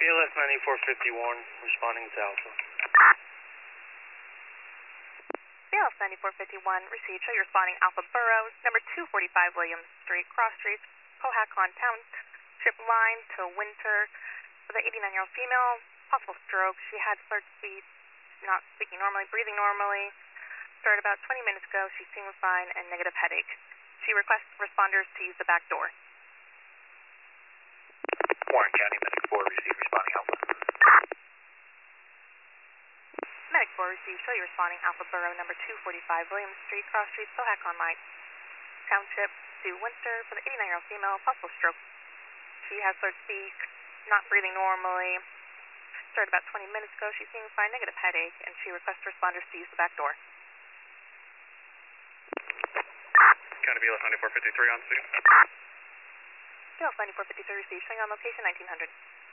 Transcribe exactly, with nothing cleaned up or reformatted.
B L S ninety-four fifty-one, responding to Alpha. B L S ninety-four fifty-one, received. Show you responding Alpha Burrows, number two forty-five Williams Street, Cross Street, Cohacon Township line to Winter. For the eighty-nine-year-old female, possible stroke. She had slurred speech, not speaking normally, breathing normally. Started about twenty minutes ago. She seemed fine and negative headache. She requests responders to use the back door. Warren County, Medic four, received, responding Alpha. Medic four received. Show you responding Alpha Burrow, number two forty-five Williams Street, Cross Street, Cohacon line. Township to Winter for the eighty-nine-year-old female, possible stroke. She has slurred speech, not breathing normally. Started about twenty minutes ago. She seemed fine, negative headache, and she requests responders to use the back door. County B L S ninety-four fifty-three on scene. B L S ninety-four fifty-three received. Showing on location nineteen hundred.